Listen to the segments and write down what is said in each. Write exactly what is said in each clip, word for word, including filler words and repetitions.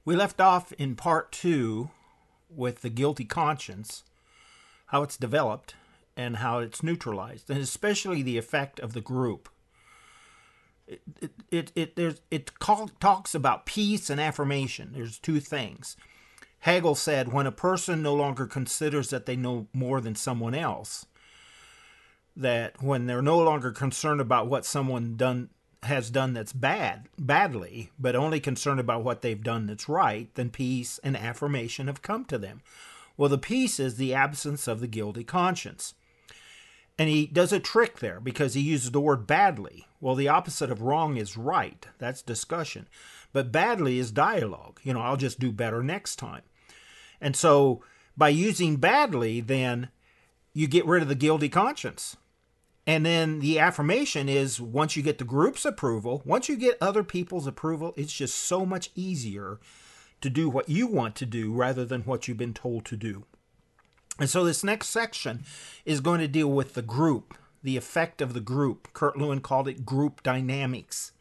We left off in part two with the guilty conscience, how it's developed and how it's neutralized, and especially the effect of the group. It it it, it there's it call, talks about peace and affirmation. There's two things. Hegel said when a person no longer considers that they know more than someone else, that when they're no longer concerned about what someone done has done that's bad, badly, but only concerned about what they've done that's right, then peace and affirmation have come to them. Well, the peace is the absence of the guilty conscience. And he does a trick there because he uses the word badly. Well, the opposite of wrong is right. That's discussion. But badly is dialogue. You know, I'll just do better next time. And so by using badly, then you get rid of the guilty conscience. And then the affirmation is once you get the group's approval, once you get other people's approval, it's just so much easier to do what you want to do rather than what you've been told to do. And so this next section is going to deal with the group, the effect of the group. Kurt Lewin called it group dynamics.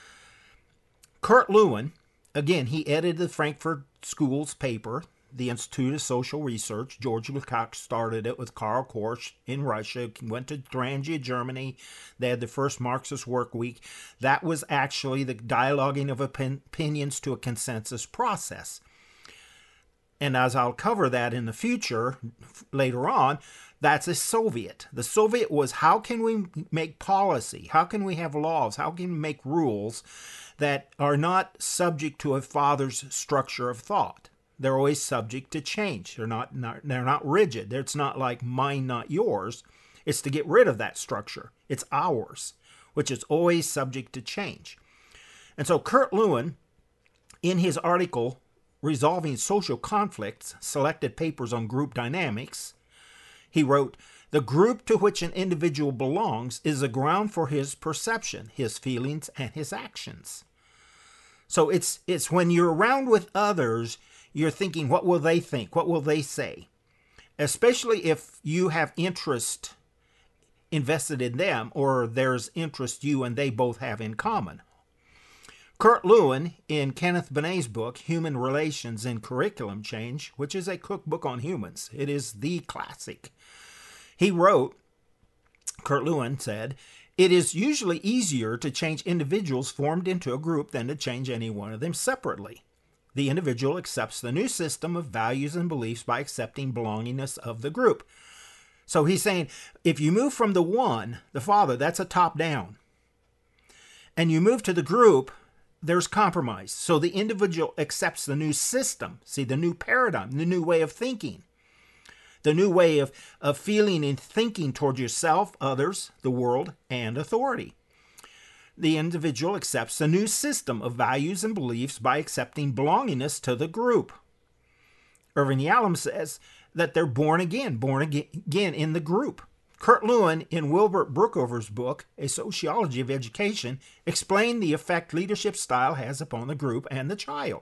Kurt Lewin, again, he edited the Frankfurt School's paper, the Institute of Social Research. George Lukács started it with Karl Korsch in Russia, went to Thuringia, Germany. They had the first Marxist work week. That was actually the dialoguing of opinions to a consensus process. And as I'll cover that in the future, later on, that's a Soviet. The Soviet was how can we make policy? How can we have laws? How can we make rules that are not subject to a father's structure of thought? They're always subject to change. They're not, not they're not rigid. It's not like mine, not yours. It's to get rid of that structure. It's ours, which is always subject to change. And so Kurt Lewin, in his article, Resolving Social Conflicts, Selected Papers on Group Dynamics, he wrote, the group to which an individual belongs is a ground for his perception, his feelings, and his actions. So it's it's when you're around with others, you're thinking, what will they think? What will they say? Especially if you have interest invested in them or there's interest you and they both have in common. Kurt Lewin, in Kenneth Benet's book, Human Relations and Curriculum Change, which is a cookbook on humans, it is the classic. He wrote, Kurt Lewin said, it is usually easier to change individuals formed into a group than to change any one of them separately. The individual accepts the new system of values and beliefs by accepting belongingness of the group. So he's saying, if you move from the one, the father, that's a top down. And you move to the group, there's compromise. So the individual accepts the new system, see, the new paradigm, the new way of thinking, the new way of, of feeling and thinking toward yourself, others, the world, and authority. The individual accepts the new system of values and beliefs by accepting belongingness to the group. Irvin Yalom says that they're born again, born again in the group. Kurt Lewin, in Wilbert Brookover's book, A Sociology of Education, explained the effect leadership style has upon the group and the child.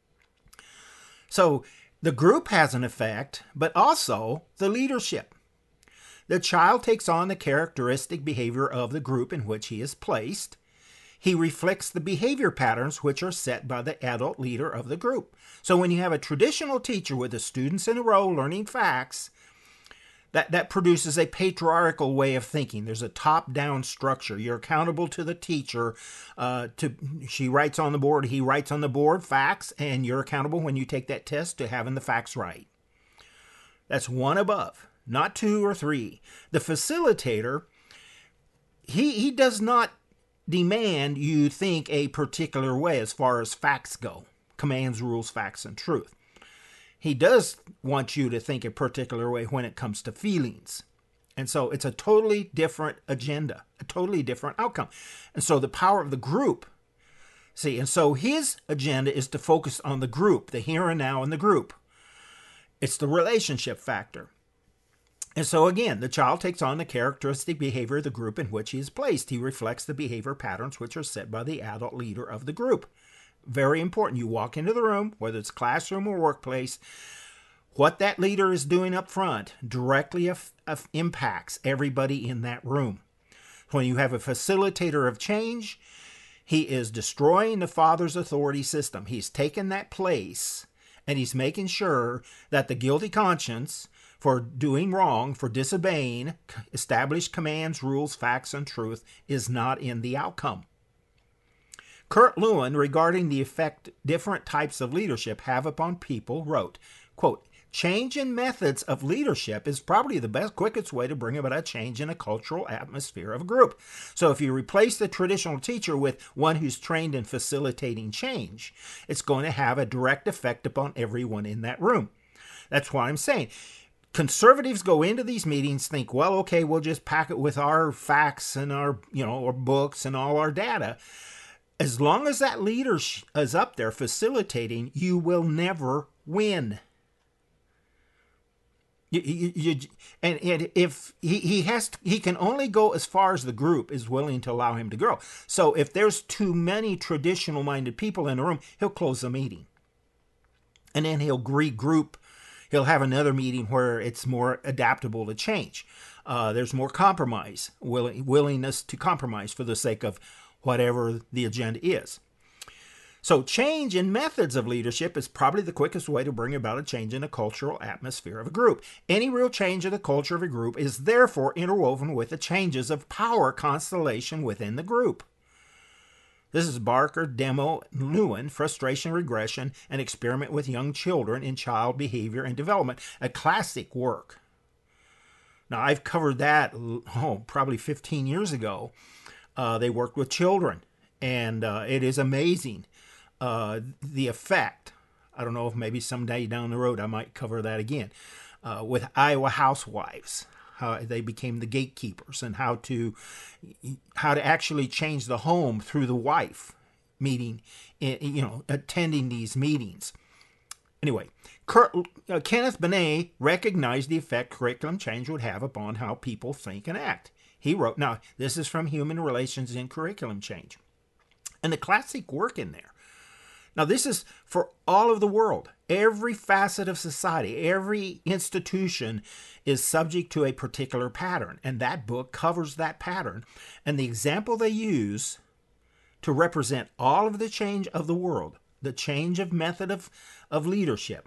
So the group has an effect, but also the leadership. The child takes on the characteristic behavior of the group in which he is placed. He reflects the behavior patterns which are set by the adult leader of the group. So when you have a traditional teacher with the students in a row learning facts, that, that produces a patriarchal way of thinking. There's a top-down structure. You're accountable to the teacher. Uh, to she writes on the board, he writes on the board facts, and you're accountable when you take that test to having the facts right. That's one above, not two or three. The facilitator, he he does not demand you think a particular way as far as facts go. Commands, rules, facts, and truth. He does want you to think a particular way when it comes to feelings. And so it's a totally different agenda, a totally different outcome. And so the power of the group, see, and so his agenda is to focus on the group, the here and now in the group. It's the relationship factor. And so again, the child takes on the characteristic behavior of the group in which he is placed. He reflects the behavior patterns which are set by the adult leader of the group. Very important. You walk into the room, whether it's classroom or workplace, what that leader is doing up front directly af- af- impacts everybody in that room. When you have a facilitator of change, He is destroying the father's authority system. He's taken that place, and he's making sure that the guilty conscience for doing wrong, for disobeying established commands, rules, facts, and truth is not in the outcome. Kurt Lewin, regarding the effect different types of leadership have upon people, wrote, quote, change in methods of leadership is probably the best, quickest way to bring about a change in a cultural atmosphere of a group. So if you replace the traditional teacher with one who's trained in facilitating change, it's going to have a direct effect upon everyone in that room. That's what I'm saying. Conservatives go into these meetings, think, well, okay, we'll just pack it with our facts and our, you know, our books and all our data. As long as that leader is up there facilitating, you will never win. You, you, you, and, and if he, he has to, he can only go as far as the group is willing to allow him to grow. So if there's too many traditional minded people in the room, he'll close the meeting. And then he'll regroup. He'll have another meeting where it's more adaptable to change. Uh, there's more compromise, will, willingness to compromise for the sake of whatever the agenda is. So change in methods of leadership is probably the quickest way to bring about a change in the cultural atmosphere of a group. Any real change in the culture of a group is therefore interwoven with the changes of power constellation within the group. This is Barker, Demo, Lewin, Frustration, Regression, and Experiment with Young Children in Child Behavior and Development, a classic work. Now, I've covered that, oh, probably fifteen years ago. Uh, they worked with children, and uh, it is amazing. Uh, the effect, I don't know if maybe someday down the road I might cover that again, uh, with Iowa housewives, how they became the gatekeepers and how to how to actually change the home through the wife meeting, you know, attending these meetings. Anyway, Kurt, uh, Kenneth Benet recognized the effect curriculum change would have upon how people think and act. He wrote, now this is from Human Relations in Curriculum Change, and the classic work in there. Now, this is for all of the world. Every facet of society, every institution is subject to a particular pattern, and that book covers that pattern. And the example they use to represent all of the change of the world, the change of method of, of leadership,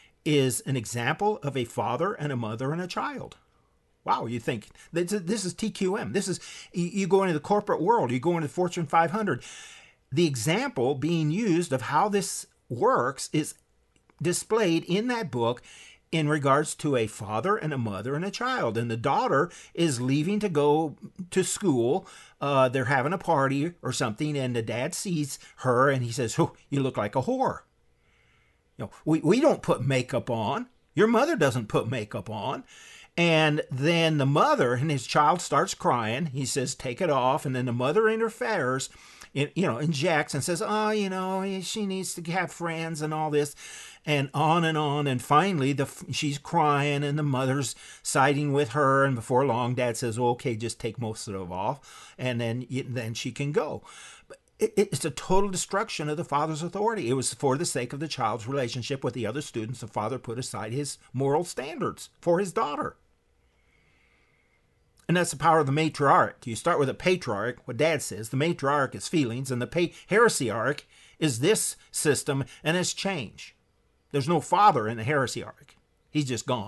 is an example of a father and a mother and a child. Wow, you think, this is, this is T Q M. This is, you go into the corporate world, you go into Fortune five hundred. The example being used of how this works is displayed in that book in regards to a father and a mother and a child. And the daughter is leaving to go to school. Uh, they're having a party or something, and the dad sees her and he says, oh, you look like a whore. You know, we, we don't put makeup on. Your mother doesn't put makeup on. And then the mother and his child starts crying. He says, take it off. And then the mother interferes, you know, injects and says, oh, you know, she needs to have friends and all this, and on and on. And finally, the she's crying and the mother's siding with her. And before long, Dad says, oh, okay, just take most of it off. And then, then she can go. But it, it's a total destruction of the father's authority. It was for the sake of the child's relationship with the other students. The father put aside his moral standards for his daughter. And that's the power of the matriarch. You start with a patriarch, what Dad says. The matriarch is feelings, and the pa- heresiarch is this system and its change. There's no father in the heresiarch. He's just gone.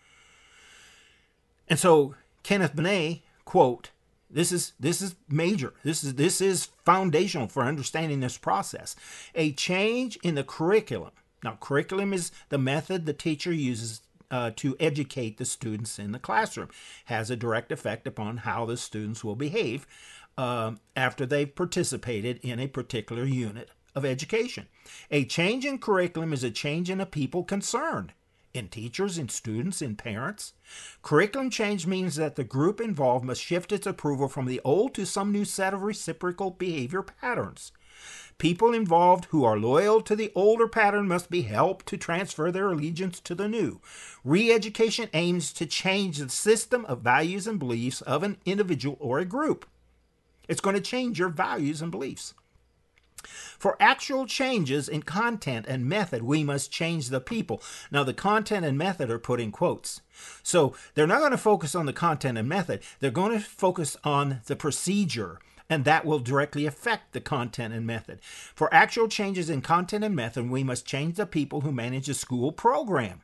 And so Kenneth Benet, quote, this is this is major. This is this is foundational for understanding this process. A change in the curriculum. Now, curriculum is the method the teacher uses Uh, to educate the students in the classroom, has a direct effect upon how the students will behave uh, after they've participated in a particular unit of education. A change in curriculum is a change in the people concerned, in teachers, in students, in parents. Curriculum change means that the group involved must shift its approval from the old to some new set of reciprocal behavior patterns. People involved who are loyal to the older pattern must be helped to transfer their allegiance to the new. Re-education aims to change the system of values and beliefs of an individual or a group. It's going to change your values and beliefs. For actual changes in content and method, we must change the people. Now, the content and method are put in quotes. So they're not going to focus on the content and method. They're going to focus on the procedure and that will directly affect the content and method. For actual changes in content and method, we must change the people who manage the school program.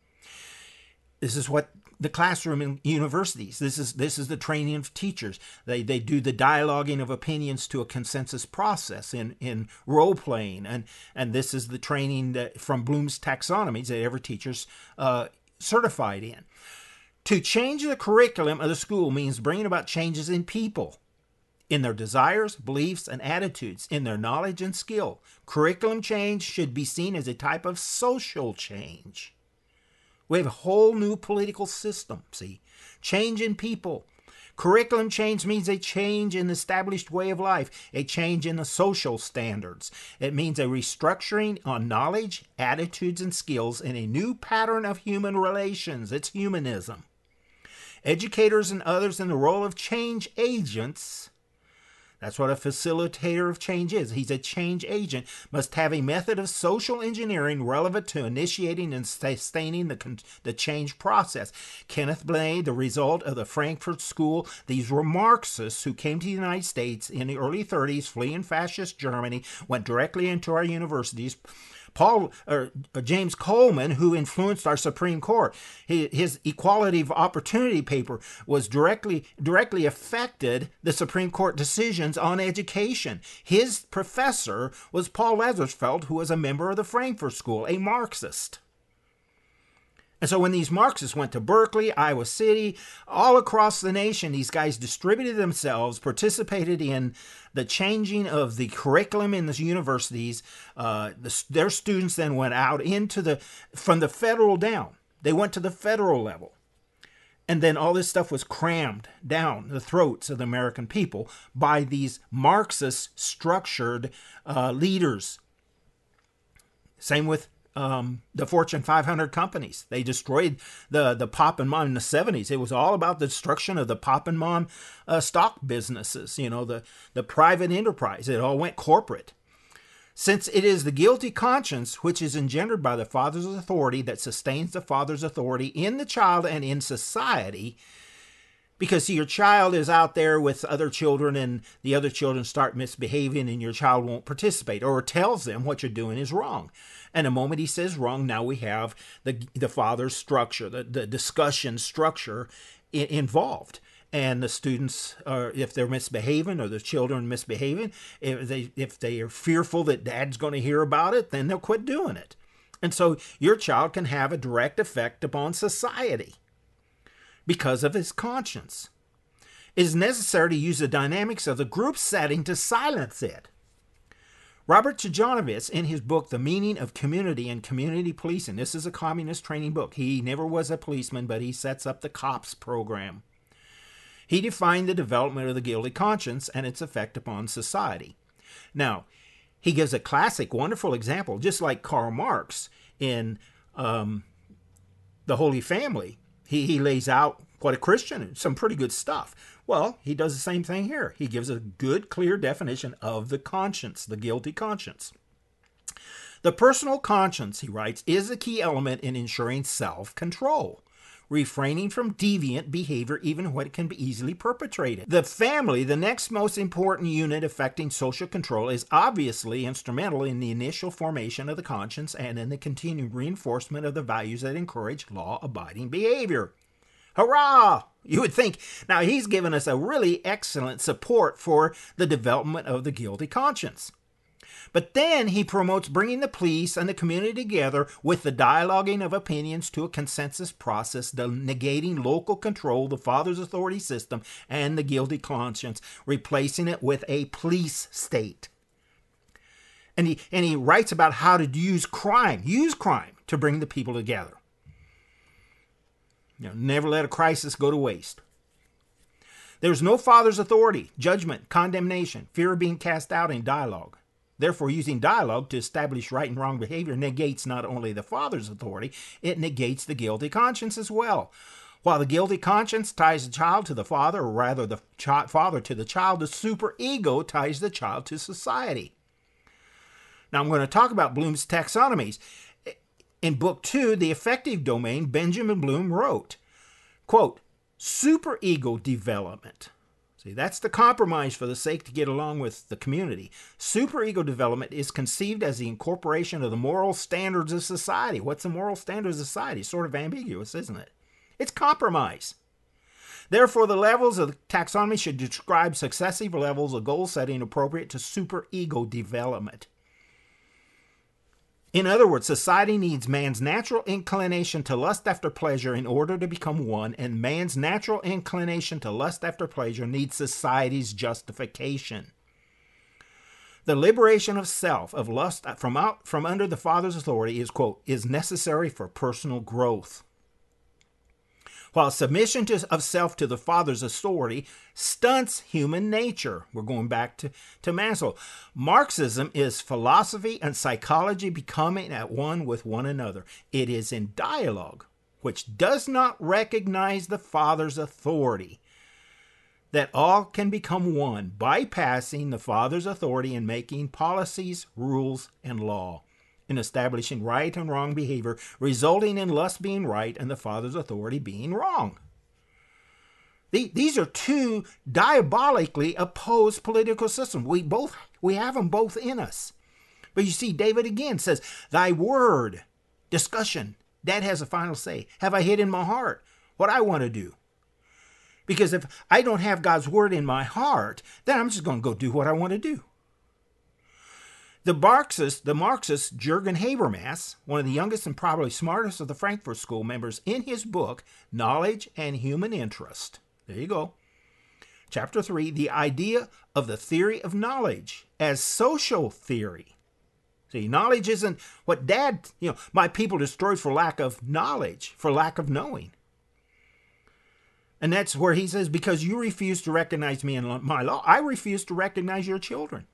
This is what the classroom in universities, this is this is the training of teachers. They they do the dialoguing of opinions to a consensus process in, in role playing, and and this is the training that from Bloom's taxonomies that every teacher's uh, certified in. To change the curriculum of the school means bringing about changes in people, in their desires, beliefs, and attitudes, in their knowledge and skill. Curriculum change should be seen as a type of social change. We have a whole new political system, see? Change in people. Curriculum change means a change in the established way of life, a change in the social standards. It means a restructuring on knowledge, attitudes, and skills in a new pattern of human relations. It's humanism. Educators and others in the role of change agents, that's what a facilitator of change is. He's a change agent, must have a method of social engineering relevant to initiating and sustaining the, the change process. Kenneth Bray, the result of the Frankfurt School, these were Marxists who came to the United States in the early thirties, fleeing fascist Germany, went directly into our universities. Paul or James Coleman, who influenced our Supreme Court, his equality of opportunity paper was directly directly affected the Supreme Court decisions on education. His professor was Paul Lazarsfeld, who was a member of the Frankfurt School, a Marxist. And so when these Marxists went to Berkeley, Iowa City, all across the nation, these guys distributed themselves, participated in the changing of the curriculum in the universities. Uh, the, their students then went out into the, from the federal down. They went to the federal level. And then all this stuff was crammed down the throats of the American people by these Marxist structured uh, leaders. Same with Um, the Fortune five hundred companies. They destroyed the, the pop and mom in the seventies. It was all about the destruction of the pop and mom uh, stock businesses, you know, the, the private enterprise. It all went corporate. Since it is the guilty conscience which is engendered by the father's authority that sustains the father's authority in the child and in society, because see, your child is out there with other children and the other children start misbehaving and your child won't participate or tells them what you're doing is wrong. And the moment he says wrong, now we have the the father's structure, the, the discussion structure I- involved. And the students, are, if they're misbehaving or the children misbehaving, if they if they are fearful that dad's going to hear about it, then they'll quit doing it. And so your child can have a direct effect upon society because of his conscience. It is necessary to use the dynamics of the group setting to silence it. Robert Chijanovich, in his book, The Meaning of Community and Community Policing, this is a communist training book. He never was a policeman, but he sets up the COPS program. He defined the development of the guilty conscience and its effect upon society. Now, he gives a classic, wonderful example, just like Karl Marx in um, The Holy Family. He, he lays out what a Christian is, some pretty good stuff. Well, he does the same thing here. He gives a good, clear definition of the conscience, the guilty conscience. The personal conscience, he writes, is a key element in ensuring self-control, refraining from deviant behavior even when it can be easily perpetrated. The family, the next most important unit affecting social control, is obviously instrumental in the initial formation of the conscience and in the continued reinforcement of the values that encourage law-abiding behavior. Hurrah! You would think. Now, he's given us a really excellent support for the development of the guilty conscience. But then he promotes bringing the police and the community together with the dialoguing of opinions to a consensus process, the negating local control, the father's authority system, and the guilty conscience, replacing it with a police state. And he, and he writes about how to use crime, use crime to bring the people together. You know, never let a crisis go to waste. There's no father's authority, judgment, condemnation, fear of being cast out in dialogue. Therefore, using dialogue to establish right and wrong behavior negates not only the father's authority, it negates the guilty conscience as well. While the guilty conscience ties the child to the father, or rather the ch- father to the child, the superego ties the child to society. Now, I'm going to talk about Bloom's taxonomies. In Book Two, The Affective Domain, Benjamin Bloom wrote, quote, superego development. See, that's the compromise for the sake to get along with the community. Superego development is conceived as the incorporation of the moral standards of society. What's the moral standards of society? It's sort of ambiguous, isn't it? It's compromise. Therefore, the levels of the taxonomy should describe successive levels of goal setting appropriate to superego development. In other words, society needs man's natural inclination to lust after pleasure in order to become one, and man's natural inclination to lust after pleasure needs society's justification. The liberation of self, of lust from out from under the Father's authority is, quote, is necessary for personal growth. While submission to, of self to the Father's authority stunts human nature. We're going back to, to Maslow. Marxism is philosophy and psychology becoming at one with one another. It is in dialogue, which does not recognize the Father's authority, that all can become one, bypassing the Father's authority in making policies, rules, and law, in establishing right and wrong behavior, resulting in lust being right and the Father's authority being wrong. These are two diabolically opposed political systems. We both we have them both in us. But you see, David again says, thy word, discussion, that has a final say. Have I hid in my heart what I want to do? Because if I don't have God's word in my heart, then I'm just going to go do what I want to do. The Marxist, the Marxist Jürgen Habermas, one of the youngest and probably smartest of the Frankfurt School members, in his book, Knowledge and Human Interest, there you go, chapter three, the idea of the theory of knowledge as social theory. See, knowledge isn't what Dad, you know, my people destroyed for lack of knowledge, for lack of knowing. And that's where he says, because you refuse to recognize me in my law, I refuse to recognize your children.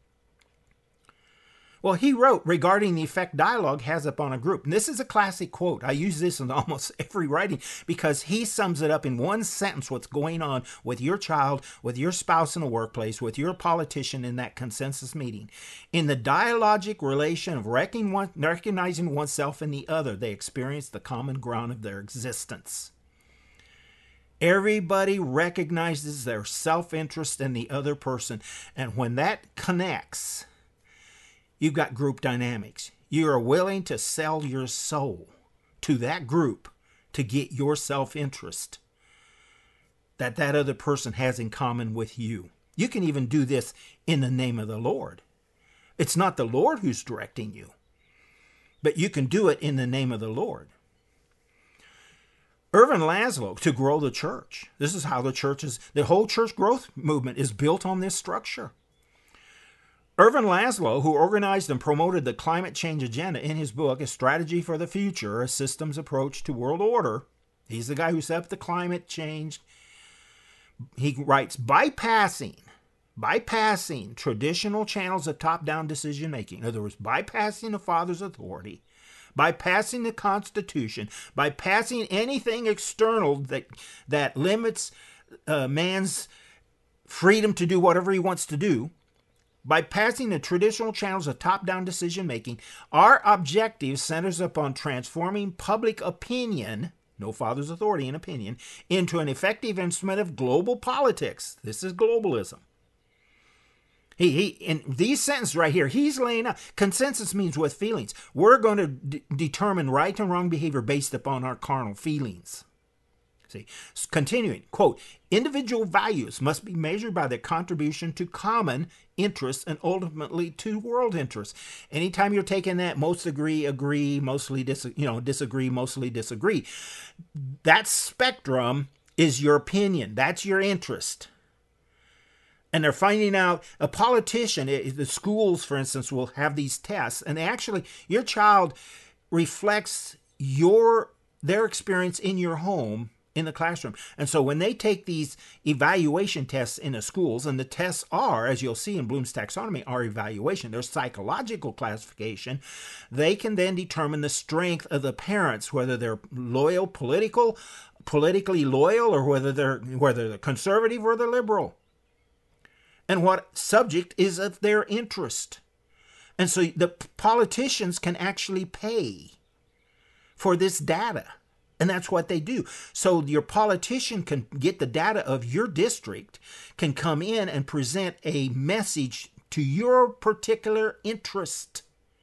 Well, he wrote regarding the effect dialogue has upon a group. And this is a classic quote. I use this in almost every writing because he sums it up in one sentence what's going on with your child, with your spouse in the workplace, with your politician in that consensus meeting. In the dialogic relation of recognizing oneself and the other, they experience the common ground of their existence. Everybody recognizes their self-interest in the other person. And when that connects, you've got group dynamics. You are willing to sell your soul to that group to get your self-interest that that other person has in common with you. You can even do this in the name of the Lord. It's not the Lord who's directing you, but you can do it in the name of the Lord. Ervin Laszlo, to grow the church. This is how the church is, the whole church growth movement is built on this structure. Ervin Laszlo, who organized and promoted the climate change agenda in his book, A Strategy for the Future, A Systems Approach to World Order, he's the guy who set up the climate change. He writes, bypassing, bypassing traditional channels of top-down decision-making, in other words, bypassing the Father's authority, bypassing the Constitution, bypassing anything external that, that limits uh, man's freedom to do whatever he wants to do, by passing the traditional channels of top-down decision-making, our objective centers upon transforming public opinion, no Father's authority in opinion, into an effective instrument of global politics. This is globalism. He, he, in these sentences right here, he's laying out, consensus means with feelings. We're going to d- determine right and wrong behavior based upon our carnal feelings. See, continuing, quote, individual values must be measured by their contribution to common interests and ultimately to world interests. Anytime you're taking that most agree, agree, mostly dis, you know, disagree, mostly disagree, that spectrum is your opinion. That's your interest. And they're finding out, a politician, the schools, for instance, will have these tests, and they actually, your child reflects your their experience in your home in the classroom. And so when they take these evaluation tests in the schools, and the tests are, as you'll see in Bloom's taxonomy, are evaluation, they're psychological classification, they can then determine the strength of the parents, whether they're loyal, political, politically loyal, or whether they're whether they're conservative or they're liberal, and what subject is of their interest. And so the politicians can actually pay for this data. And that's what they do. So your politician can get the data of your district, can come in and present a message to your particular interest.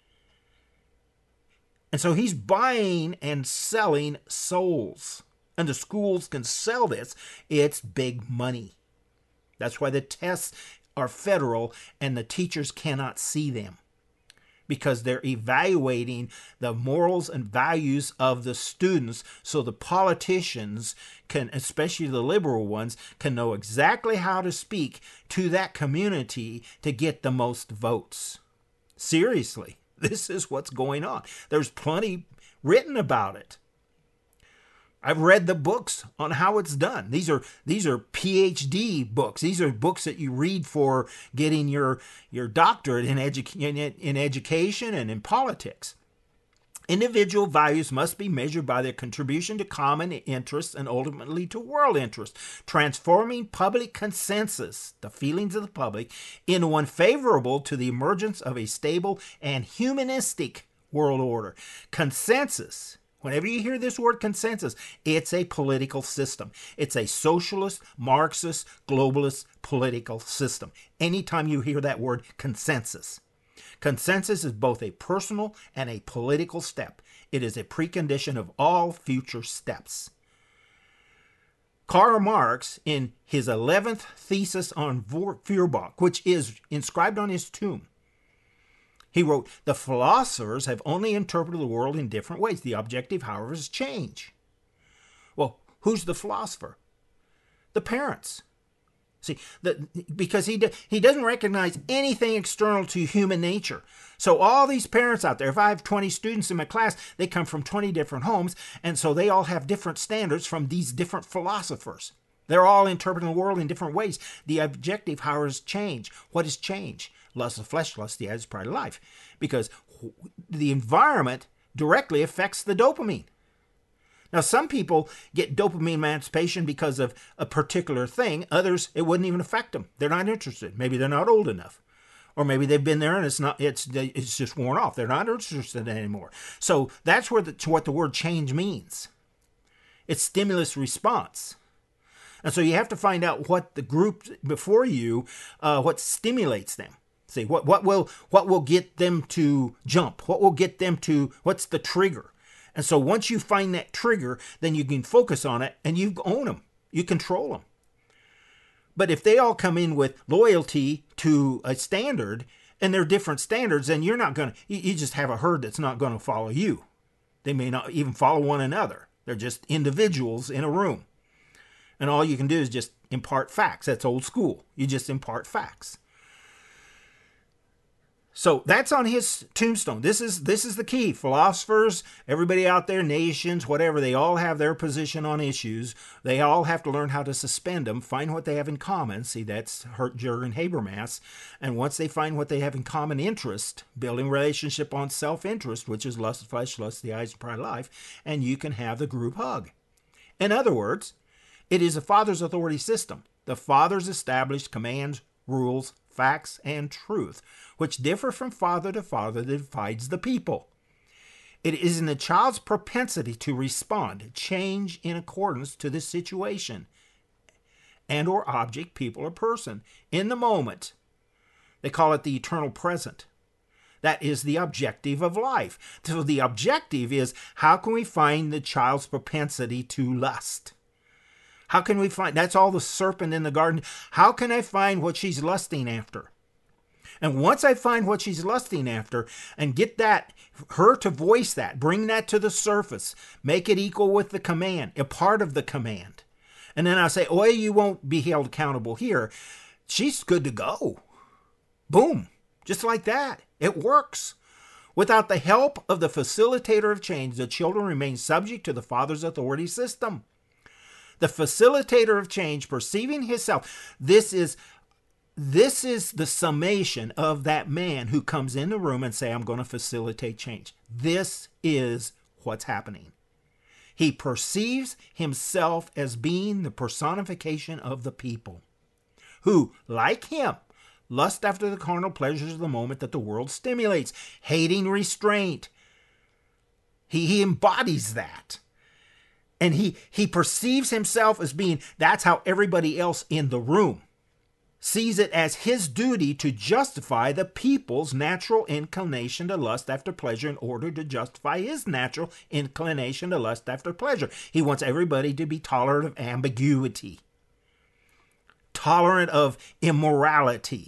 And so he's buying and selling souls. And the schools can sell this. It's big money. That's why the tests are federal and the teachers cannot see them, because they're evaluating the morals and values of the students, so the politicians can, especially the liberal ones, can know exactly how to speak to that community to get the most votes. Seriously, this is what's going on. There's plenty written about it. I've read the books on how it's done. These are these are P H D books. These are books that you read for getting your your doctorate in, edu- in, in education and in politics. Individual values must be measured by their contribution to common interests and ultimately to world interests, transforming public consensus, the feelings of the public, into one favorable to the emergence of a stable and humanistic world order. Consensus. Whenever you hear this word consensus, it's a political system. It's a socialist, Marxist, globalist political system. Anytime you hear that word consensus. Consensus is both a personal and a political step. It is a precondition of all future steps. Karl Marx, in his eleventh thesis on Feuerbach, which is inscribed on his tomb, he wrote, the philosophers have only interpreted the world in different ways. The objective, however, is change. Well, who's the philosopher? The parents. See, the, because he, he doesn't recognize anything external to human nature. So all these parents out there, if I have twenty students in my class, they come from twenty different homes, and so they all have different standards from these different philosophers. They're all interpreting the world in different ways. The objective, however, is change. What is change? Lust of the flesh, lust of the eyes, is pride of life. Because the environment directly affects the dopamine. Now, some people get dopamine emancipation because of a particular thing. Others, it wouldn't even affect them. They're not interested. Maybe they're not old enough. Or maybe they've been there and it's not. It's it's just worn off. They're not interested anymore. So that's where the, what the word change means. It's stimulus response. And so you have to find out what the group before you, uh, what stimulates them. See, what, what will what will get them to jump? What will get them to, what's the trigger? And so once you find that trigger, then you can focus on it and you own them. You control them. But if they all come in with loyalty to a standard and they're different standards, then you're not going to, you just have a herd that's not going to follow you. They may not even follow one another. They're just individuals in a room. And all you can do is just impart facts. That's old school. You just impart facts. So that's on his tombstone. This is this is the key. Philosophers, everybody out there, nations, whatever, they all have their position on issues. They all have to learn how to suspend them, find what they have in common. See, that's Jürgen Habermas. And once they find what they have in common interest, building relationship on self-interest, which is lust of flesh, lust of the eyes, and pride of life, and you can have the group hug. In other words, it is a father's authority system. The father's established commands, rules, facts, and truth, which differ from father to father that divides the people. It is in the child's propensity to respond, change in accordance to the situation and or object, people, or person in the moment. They call it the eternal present. That is the objective of life. So the objective is, how can we find the child's propensity to lust? How can we find, that's all the serpent in the garden. How can I find what she's lusting after? And once I find what she's lusting after and get that, her to voice that, bring that to the surface, make it equal with the command, a part of the command. And then I'll say, oh, you won't be held accountable here. She's good to go. Boom. Just like that. It works. Without the help of the facilitator of change, the children remain subject to the father's authority system. The facilitator of change, perceiving himself, this is this is the summation of that man who comes in the room and say, I'm going to facilitate change. This is what's happening. He perceives himself as being the personification of the people, who, like him, lust after the carnal pleasures of the moment that the world stimulates, hating restraint. He, he embodies that. And he, he perceives himself as being, that's how everybody else in the room sees it as his duty to justify the people's natural inclination to lust after pleasure in order to justify his natural inclination to lust after pleasure. He wants everybody to be tolerant of ambiguity, tolerant of immorality.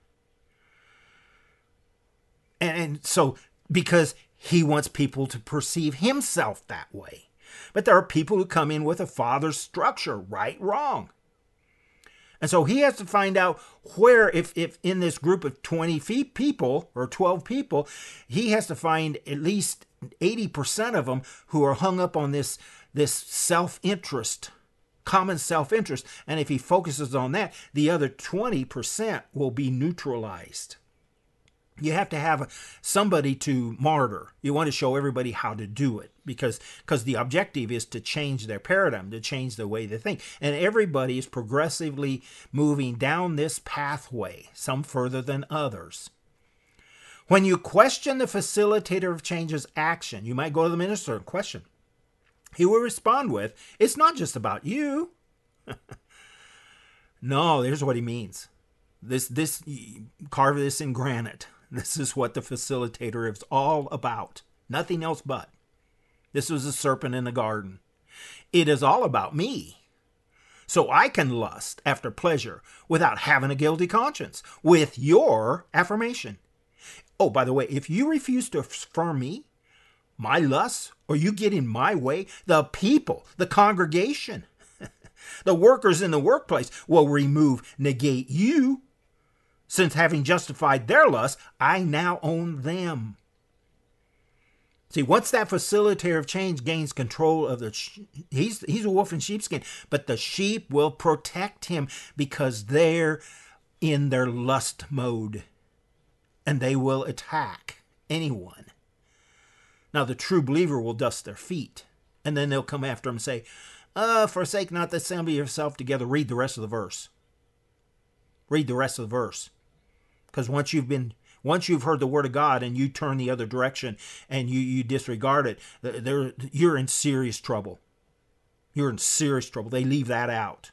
And, and so, because he wants people to perceive himself that way. But there are people who come in with a father's structure, right, wrong. And so he has to find out where, if, if in this group of twenty people or twelve people, he has to find at least eighty percent of them who are hung up on this, this self-interest, common self-interest. And if he focuses on that, the other twenty percent will be neutralized. You have to have somebody to martyr. You want to show everybody how to do it because because the objective is to change their paradigm, to change the way they think. And everybody is progressively moving down this pathway, some further than others. When you question the facilitator of change's action, you might go to the minister and question. He will respond with, it's not just about you. No, here's what he means. This, this, carve this in granite. This is what the facilitator is all about. Nothing else but. This was a serpent in the garden. It is all about me. So I can lust after pleasure without having a guilty conscience, with your affirmation. Oh, by the way, if you refuse to affirm me, my lusts, or you get in my way, the people, the congregation, the workers in the workplace will remove, negate you. Since having justified their lust, I now own them. See, once that facilitator of change gains control of the, he's, he's a wolf in sheepskin, but the sheep will protect him because they're in their lust mode and they will attack anyone. Now, the true believer will dust their feet and then they'll come after him and say, uh, forsake not the assembly of yourself together. Read the rest of the verse. Read the rest of the verse. Because once you've been, once you've heard the word of God and you turn the other direction and you, you disregard it, there you're in serious trouble. You're in serious trouble. They leave that out.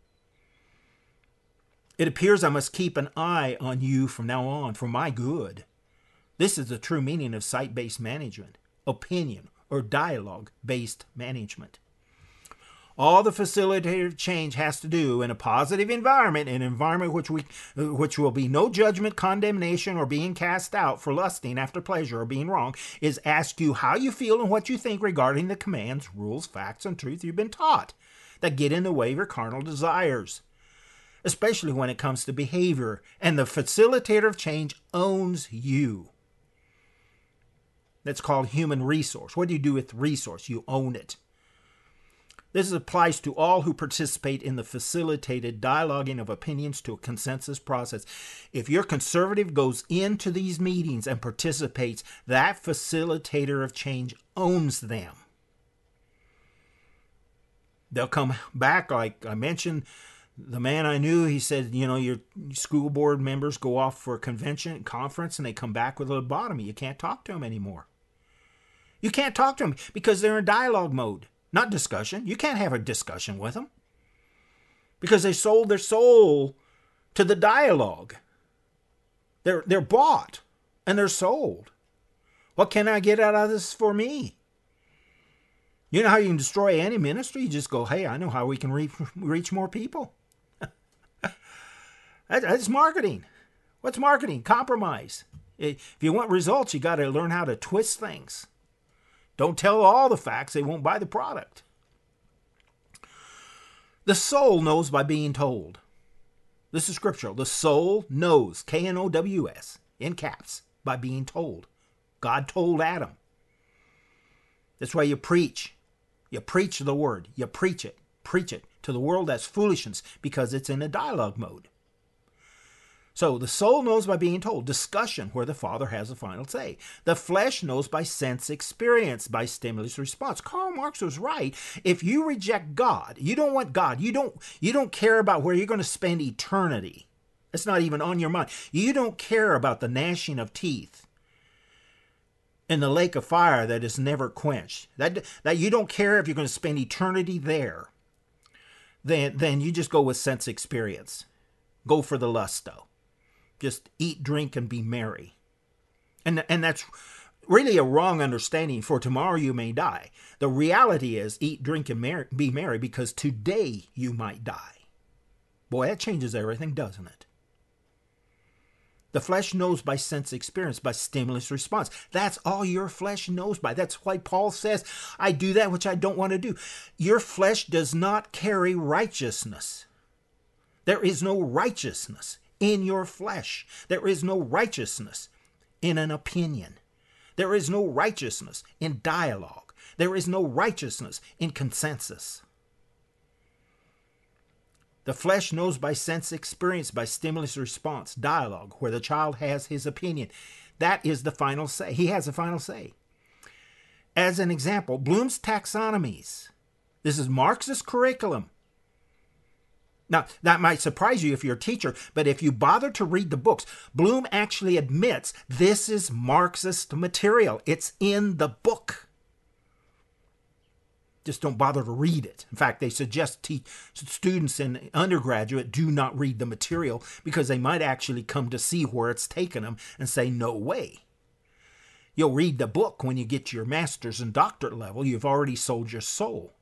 It appears I must keep an eye on you from now on for my good. This is the true meaning of site-based management, opinion, or dialogue-based management. All the facilitative change has to do in a positive environment, an environment which we, which will be no judgment, condemnation, or being cast out for lusting after pleasure or being wrong, is ask you how you feel and what you think regarding the commands, rules, facts, and truth you've been taught that get in the way of your carnal desires, especially when it comes to behavior. And the facilitator of change owns you. That's called human resource. What do you do with resource? You own it. This applies to all who participate in the facilitated dialoguing of opinions to a consensus process. If your conservative goes into these meetings and participates, that facilitator of change owns them. They'll come back, like I mentioned, the man I knew, he said, you know, your school board members go off for a convention, conference, and they come back with a lobotomy. You can't talk to them anymore. You can't talk to them because they're in dialogue mode. Not discussion. You can't have a discussion with them because they sold their soul to the dialogue. They're, they're bought and they're sold. What can I get out of this for me? You know how you can destroy any ministry? You just go, hey, I know how we can reach, reach more people. That's marketing. What's marketing? Compromise. If you want results, you got to learn how to twist things. Don't tell all the facts, they won't buy the product. The soul knows by being told. This is scriptural. The soul knows, K N O W S, in caps, by being told. God told Adam. That's why you preach. You preach the word. You preach it. Preach it. To the world, that's foolishness because it's in a dialogue mode. So the soul knows by being told. Discussion, where the Father has the final say. The flesh knows by sense experience, by stimulus response. Karl Marx was right. If you reject God, you don't want God. You don't, you don't care about where you're going to spend eternity. It's not even on your mind. You don't care about the gnashing of teeth in the lake of fire that is never quenched. That, that you don't care if you're going to spend eternity there. Then, then you just go with sense experience. Go for the lusto. Just eat, drink, and be merry. And, and that's really a wrong understanding, for tomorrow you may die. The reality is eat, drink, and mer- be merry, because today you might die. Boy, that changes everything, doesn't it? The flesh knows by sense experience, by stimulus response. That's all your flesh knows by. That's why Paul says, I do that which I don't want to do. Your flesh does not carry righteousness. There is no righteousness in your flesh. There is no righteousness in an opinion. There is no righteousness in dialogue. There is no righteousness in consensus. The flesh knows by sense experience, by stimulus response, dialogue, where the child has his opinion. That is the final say. He has the final say. As an example, Bloom's taxonomies. This is Marxist curriculum. Now, that might surprise you if you're a teacher, but if you bother to read the books, Bloom actually admits this is Marxist material. It's in the book. Just don't bother to read it. In fact, they suggest te- students in undergraduate do not read the material because they might actually come to see where it's taken them and say, no way. You'll read the book when you get to your master's and doctorate level. You've already sold your soul.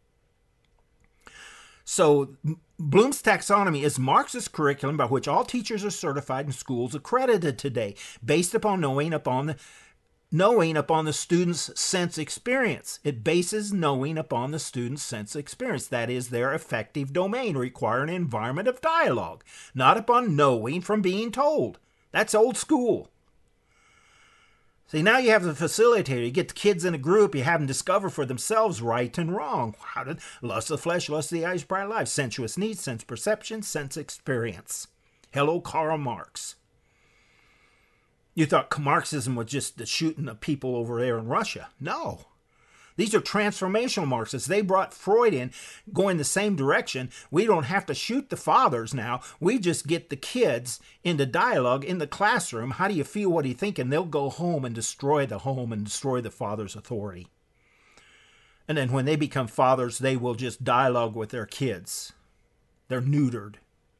So Bloom's taxonomy is Marxist curriculum by which all teachers are certified and schools accredited today, based upon knowing upon the knowing upon the student's sense experience. It bases knowing upon the student's sense experience. That is their affective domain, requiring an environment of dialogue, not upon knowing from being told. That's old school. See, now you have the facilitator. You get the kids in a group. You have them discover for themselves right and wrong. How did lust of the flesh, lust of the eyes, pride of life, sensuous needs, sense perception, sense experience. Hello, Karl Marx. You thought Marxism was just the shooting of people over there in Russia. No. These are transformational Marxists. They brought Freud in, going the same direction. We don't have to shoot the fathers now. We just get the kids into dialogue in the classroom. How do you feel? What do you think? And they'll go home and destroy the home and destroy the father's authority. And then when they become fathers, they will just dialogue with their kids. They're neutered.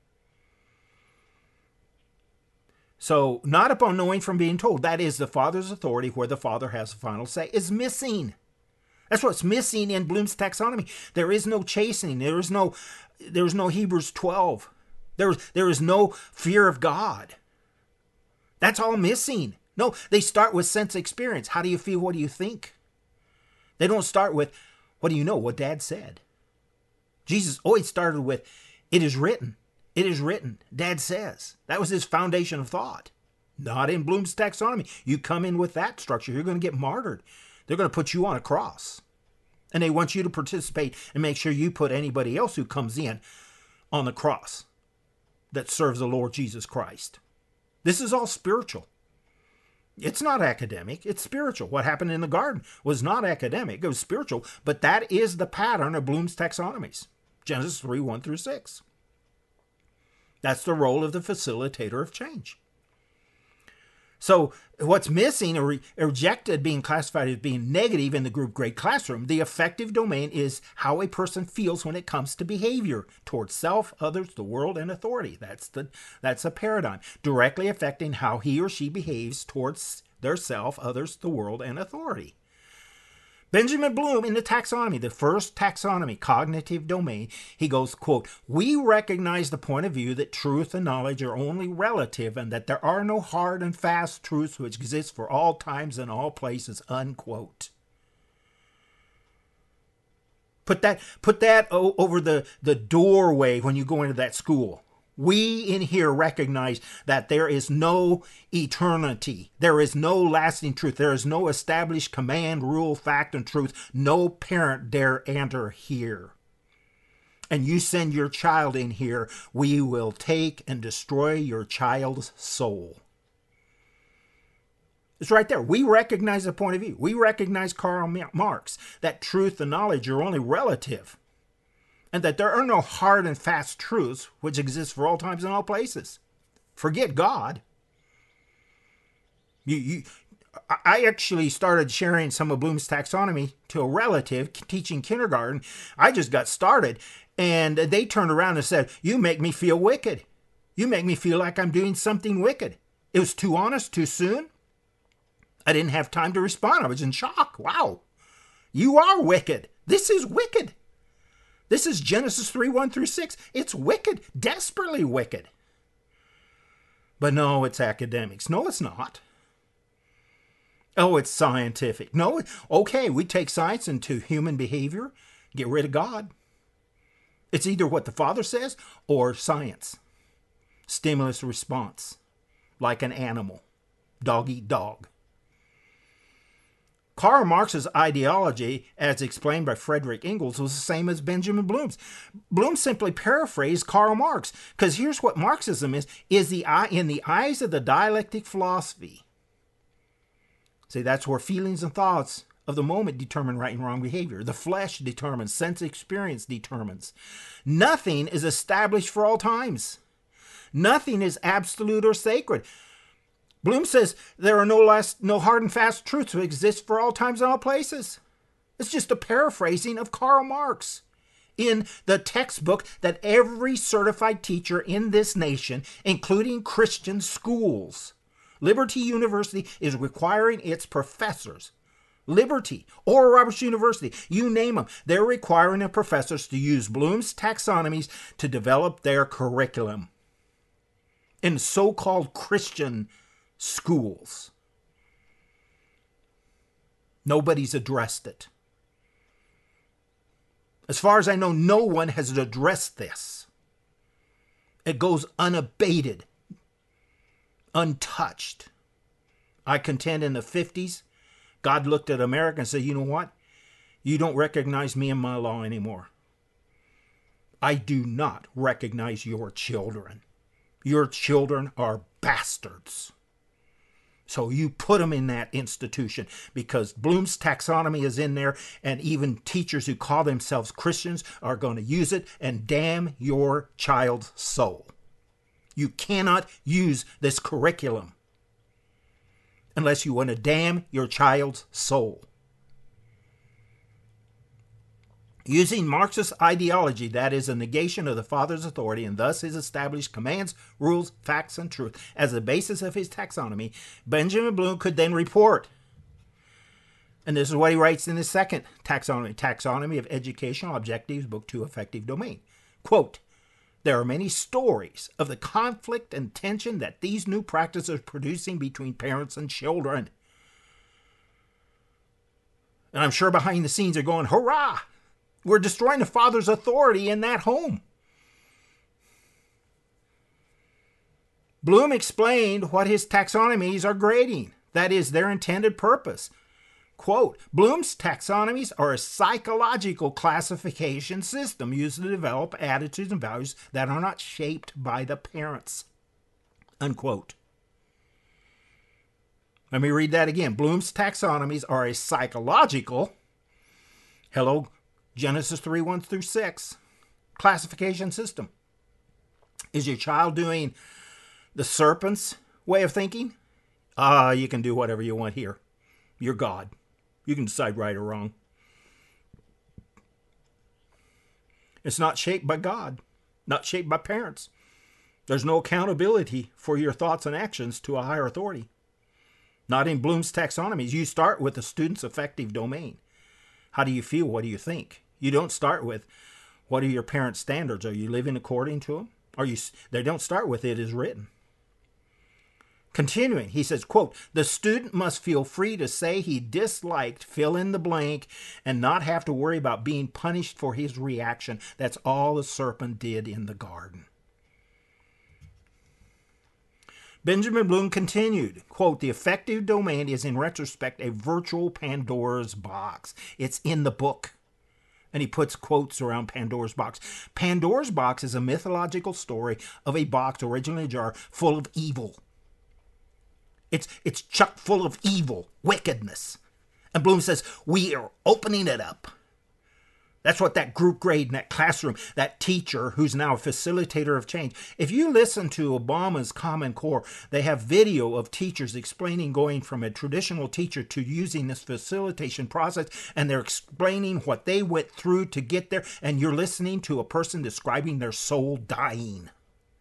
So, not upon knowing from being told. That is, the father's authority, where the father has the final say, is missing. That's what's missing in Bloom's taxonomy. There is no chastening. There is no, there is no Hebrews twelve. There, there is no fear of God. That's all missing. No, they start with sense experience. How do you feel? What do you think? They don't start with, what do you know? What Dad said. Jesus always started with, it is written. It is written. Dad says. That was his foundation of thought. Not in Bloom's taxonomy. You come in with that structure, you're going to get martyred. They're going to put you on a cross. And they want you to participate and make sure you put anybody else who comes in on the cross that serves the Lord Jesus Christ. This is all spiritual. It's not academic. It's spiritual. What happened in the garden was not academic. It was spiritual. But that is the pattern of Bloom's taxonomies. Genesis three, one through six. That's the role of the facilitator of change. So what's missing or re- rejected, being classified as being negative in the group grade classroom, the affective domain is how a person feels when it comes to behavior towards self, others, the world, and authority. That's the that's a paradigm directly affecting how he or she behaves towards their self, others, the world, and authority. Benjamin Bloom, in the taxonomy, the first taxonomy, cognitive domain, he goes, quote, we recognize the point of view that truth and knowledge are only relative and that there are no hard and fast truths which exist for all times and all places, unquote. Put that, put that o- over the, the doorway when you go into that school. We in here recognize that there is no eternity. There is no lasting truth. There is no established command, rule, fact, and truth. No parent dare enter here. And you send your child in here, we will take and destroy your child's soul. It's right there. We recognize the point of view. We recognize Karl Marx, that truth and knowledge are only relative. And that there are no hard and fast truths which exist for all times and all places. Forget God. You, you, I actually started sharing some of Bloom's taxonomy to a relative teaching kindergarten. I just got started, and they turned around and said, "You make me feel wicked. You make me feel like I'm doing something wicked." It was too honest, too soon. I didn't have time to respond. I was in shock. Wow, you are wicked. This is wicked. This is Genesis three, one through six. It's wicked, desperately wicked. But no, it's academics. No, it's not. Oh, it's scientific. No, okay, we take science into human behavior, get rid of God. It's either what the Father says or science. Stimulus response, like an animal. Dog eat dog. Karl Marx's ideology, as explained by Frederick Engels, was the same as Benjamin Bloom's. Bloom simply paraphrased Karl Marx, because here's what Marxism is, is the eye in the eyes of the dialectic philosophy. See, that's where feelings and thoughts of the moment determine right and wrong behavior. The flesh determines, sense experience determines. Nothing is established for all times. Nothing is absolute or sacred. Bloom says there are no last, no hard and fast truths that exist for all times and all places. It's just a paraphrasing of Karl Marx in the textbook that every certified teacher in this nation, including Christian schools, Liberty University is requiring its professors, Liberty, Oral Roberts University, you name them, they're requiring their professors to use Bloom's taxonomies to develop their curriculum in so-called Christian schools. Nobody's addressed it. As far as I know, no one has addressed this. It goes unabated, untouched. I contend in the fifties, God looked at America and said, you know what? You don't recognize me in my law anymore. I do not recognize your children. Your children are bastards. So you put them in that institution because Bloom's taxonomy is in there, and even teachers who call themselves Christians are going to use it, and damn your child's soul. You cannot use this curriculum unless you want to damn your child's soul. Using Marxist ideology, that is a negation of the Father's authority and thus his established commands, rules, facts, and truth as the basis of his taxonomy, Benjamin Bloom could then report. And this is what he writes in his second taxonomy, Taxonomy of Educational Objectives, Book two, Effective Domain. Quote, there are many stories of the conflict and tension that these new practices are producing between parents and children. And I'm sure behind the scenes they're going, hurrah! We're destroying the father's authority in that home. Bloom explained what his taxonomies are grading. That is their intended purpose. Quote, Bloom's taxonomies are a psychological classification system used to develop attitudes and values that are not shaped by the parents. Unquote. Let me read that again. Bloom's taxonomies are a psychological, hello, Genesis three, one through six, classification system. Is your child doing the serpent's way of thinking? Ah, uh, you can do whatever you want here. You're God. You can decide right or wrong. It's not shaped by God, not shaped by parents. There's no accountability for your thoughts and actions to a higher authority. Not in Bloom's taxonomies. You start with the student's affective domain. How do you feel? What do you think? You don't start with, what are your parents' standards? Are you living according to them? Are you? They don't start with it is written. Continuing, he says, quote, the student must feel free to say he disliked fill in the blank and not have to worry about being punished for his reaction. That's all the serpent did in the garden. Benjamin Bloom continued, quote, the affective domain is in retrospect a virtual Pandora's box. It's in the book. And he puts quotes around Pandora's box. Pandora's box is a mythological story of a box, originally a jar, full of evil. It's, it's chock full of evil, wickedness. And Bloom says, we are opening it up. That's what that group grade in that classroom, that teacher who's now a facilitator of change. If you listen to Obama's Common Core, they have video of teachers explaining going from a traditional teacher to using this facilitation process, and they're explaining what they went through to get there, and you're listening to a person describing their soul dying.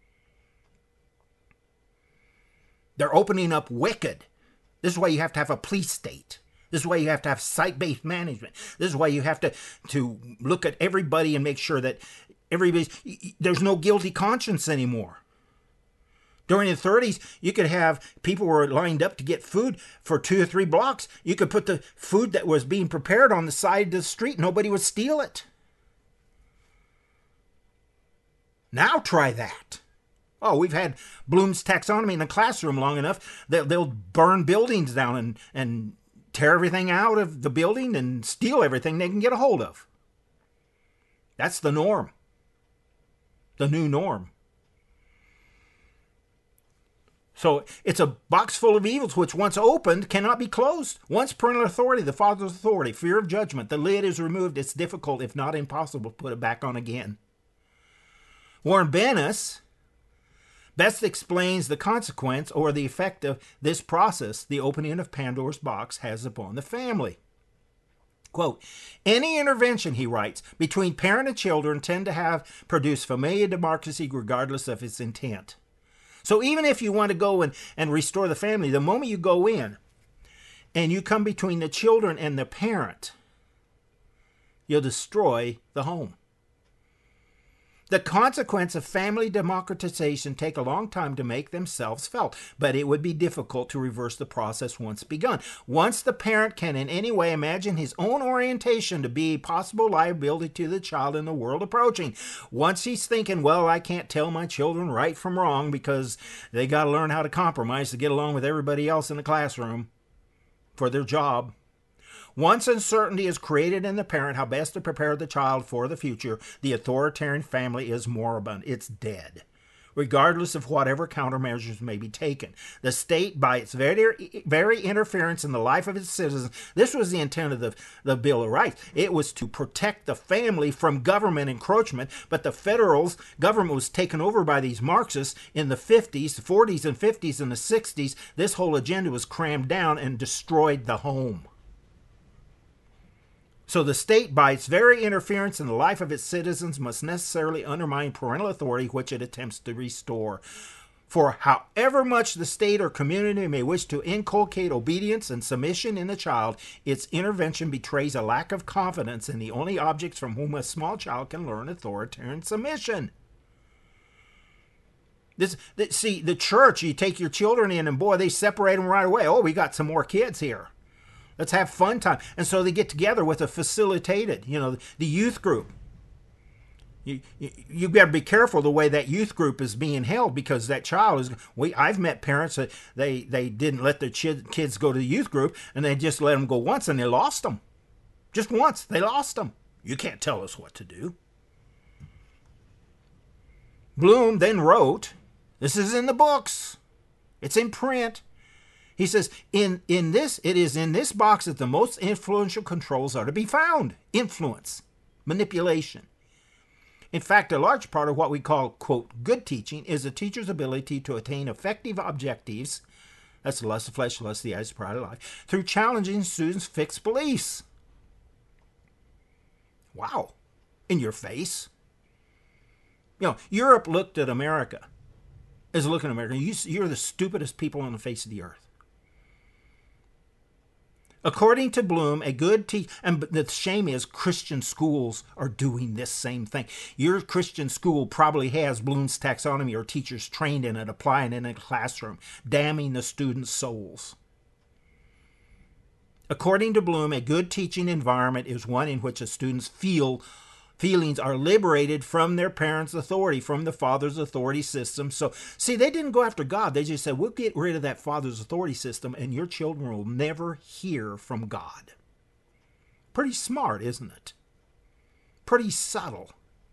They're opening up wicked. This is why you have to have a police state. This is why you have to have site-based management. This is why you have to, to look at everybody and make sure that everybody's, there's no guilty conscience anymore. During the thirties, you could have people who were lined up to get food for two or three blocks. You could put the food that was being prepared on the side of the street. Nobody would steal it. Now try that. Oh, we've had Bloom's taxonomy in the classroom long enough that they'll burn buildings down and, and tear everything out of the building and steal everything they can get a hold of. That's the norm. The new norm. So it's a box full of evils which once opened cannot be closed. Once parental authority, the father's authority, fear of judgment, the lid is removed. It's difficult, if not impossible, to put it back on again. Warren Bennis best explains the consequence or the effect of this process the opening of Pandora's box has upon the family. Quote, any intervention, he writes, between parent and children tend to have produced familiar democracy regardless of its intent. So even if you want to go and, and restore the family, the moment you go in and you come between the children and the parent, you'll destroy the home. The consequence of family democratization take a long time to make themselves felt, but it would be difficult to reverse the process once begun. Once the parent can in any way imagine his own orientation to be a possible liability to the child in the world approaching, once he's thinking, well, I can't tell my children right from wrong because they got to learn how to compromise to get along with everybody else in the classroom for their job. Once uncertainty is created in the parent how best to prepare the child for the future, the authoritarian family is moribund. It's dead, regardless of whatever countermeasures may be taken. The state, by its very, very interference in the life of its citizens, this was the intent of the, the Bill of Rights. It was to protect the family from government encroachment, but the federal government was taken over by these Marxists in the fifties, the forties and fifties and the sixties. This whole agenda was crammed down and destroyed the home. So the state, by its very interference in the life of its citizens, must necessarily undermine parental authority which it attempts to restore. For however much the state or community may wish to inculcate obedience and submission in the child, its intervention betrays a lack of confidence in the only objects from whom a small child can learn authoritarian submission. This, this, see, the church, you take your children in and boy, they separate them right away. Oh, we got some more kids here. Let's have fun time. And so they get together with a facilitated, you know, the youth group. You, you, you got to be careful the way that youth group is being held because that child is, we, I've met parents that they, they didn't let their ch- kids go to the youth group and they just let them go once and they lost them. Just once, they lost them. You can't tell us what to do. Bloom then wrote, this is in the books. It's in print. He says, in, in this, it is in this box that the most influential controls are to be found. Influence, manipulation. In fact, a large part of what we call, quote, good teaching is a teacher's ability to attain effective objectives, that's the lust of flesh, lust of the eyes, pride of life, through challenging students' fixed beliefs. Wow. In your face. You know, Europe looked at America as looking at America. You, you're the stupidest people on the face of the earth. According to Bloom, a good teacher, and the shame is Christian schools are doing this same thing. Your Christian school probably has Bloom's taxonomy or teachers trained in it, applying it in a classroom, damning the students' souls. According to Bloom, a good teaching environment is one in which the students feel feelings are liberated from their parents' authority, from the father's authority system. So, see, they didn't go after God. They just said, we'll get rid of that father's authority system and your children will never hear from God. Pretty smart, isn't it? Pretty subtle.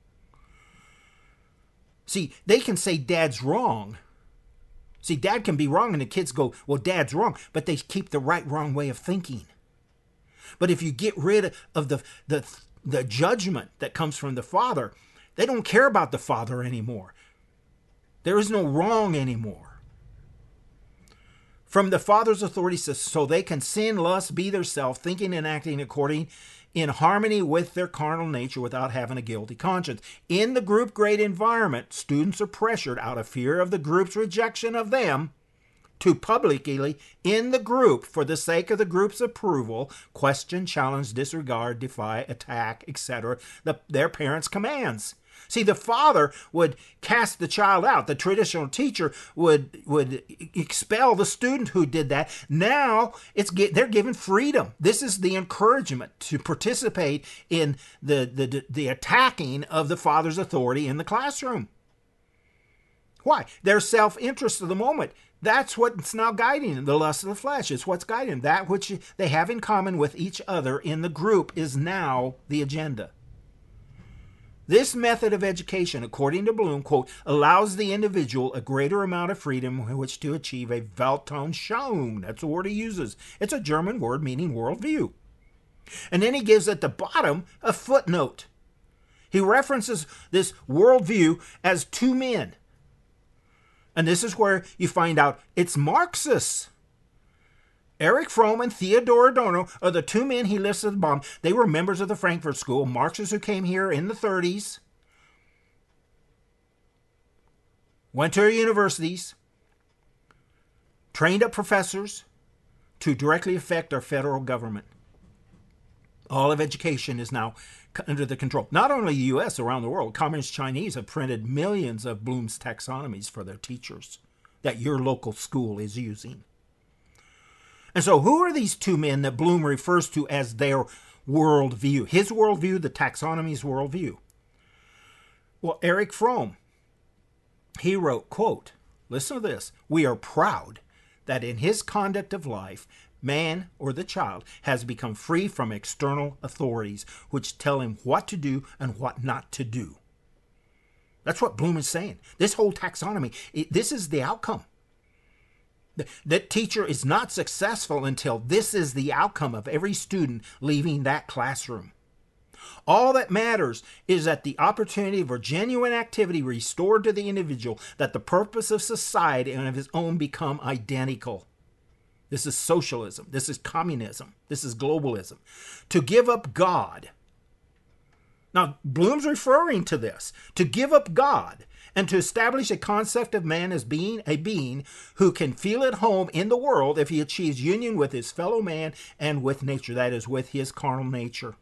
See, they can say dad's wrong. See, dad can be wrong and the kids go, well, dad's wrong, but they keep the right, wrong way of thinking. But if you get rid of the, the the judgment that comes from the Father, they don't care about the Father anymore. There is no wrong anymore. From the Father's authority, so they can sin, lust, be their self, thinking and acting according in harmony with their carnal nature without having a guilty conscience. In the group grade environment, students are pressured out of fear of the group's rejection of them to publicly, in the group, for the sake of the group's approval, question, challenge, disregard, defy, attack, et cetera, the, their parents' commands. See, the father would cast the child out. The traditional teacher would would expel the student who did that. Now it's they're given freedom. This is the encouragement to participate in the, the, the attacking of the father's authority in the classroom. Why? Their self-interest of the moment. That's what's now guiding them. The lust of the flesh is what's guiding them. That which they have in common with each other in the group is now the agenda. This method of education, according to Bloom, quote, allows the individual a greater amount of freedom in which to achieve a Weltanschauung. That's the word he uses. It's a German word meaning worldview. And then he gives at the bottom a footnote. He references this worldview as two men. And this is where you find out it's Marxists. Erich Fromm and Theodor Adorno are the two men he lists at the bottom. They were members of the Frankfurt School, Marxists who came here in the thirties, went to our universities, trained up professors to directly affect our federal government. All of education is now under the control. Not only the U S, around the world. Communist Chinese have printed millions of Bloom's taxonomies for their teachers that your local school is using. And so who are these two men that Bloom refers to as their worldview? His worldview, the taxonomy's worldview. Well, Erich Fromm, he wrote, quote, listen to this, we are proud that in his conduct of life, man, or the child, has become free from external authorities which tell him what to do and what not to do. That's what Bloom is saying. This whole taxonomy, it, this is the outcome. That teacher is not successful until this is the outcome of every student leaving that classroom. All that matters is that the opportunity for genuine activity restored to the individual, that the purpose of society and of his own become identical. This is socialism. This is communism. This is globalism. To give up God. Now, Bloom's referring to this. To give up God and to establish a concept of man as being a being who can feel at home in the world if he achieves union with his fellow man and with nature, that is, with his carnal nature.